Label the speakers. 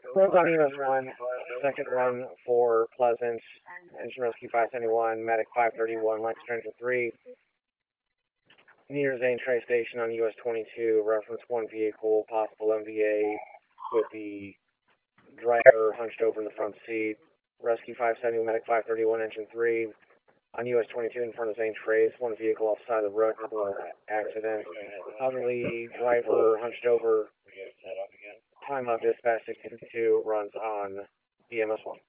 Speaker 1: Roads on EMS 1, second run for Pleasant, Engine Rescue 571, Medic 531, Light Stranger 3, near Zane Trace Station on US 22, reference 1 vehicle, possible MVA with the driver hunched over in the front seat. Rescue 570, Medic 531, Engine 3 on US 22 in front of Zane Trace, one vehicle off the side of the road, couple of accidents. Elderly driver hunched over. Time of dispatch 652 runs on EMS 1.